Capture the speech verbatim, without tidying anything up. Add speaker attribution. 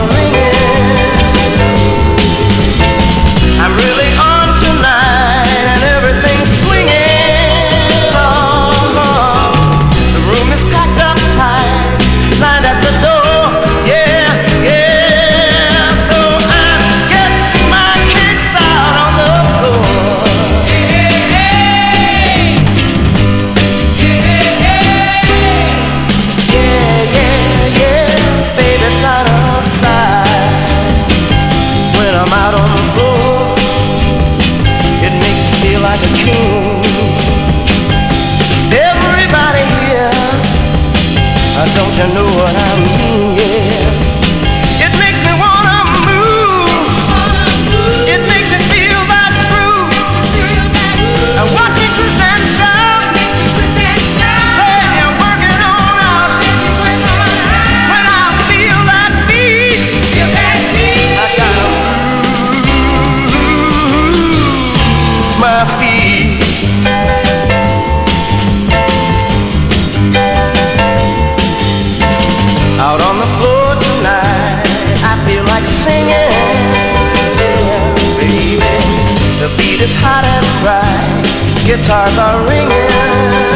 Speaker 1: ringing. I'm really on tonight and everything's swinging. Oh, oh. The room is packed up tight, lined at the door. Yeah, yeah. So I get my kicks out on the floor. Yeah, yeah, yeah. Baby's out of sight. When I'm out on the floor, it makes me feel like a king. Everybody here, uh, don't you know what I mean? Yeah. It makes me wanna move. It makes me feel that groove. And watch me twist and shout. Say you're working on out. When I feel that beat, I gotta move my feet. Out on the floor tonight, I feel like singing. Yeah, baby, the beat is hot and bright, guitars are ringing.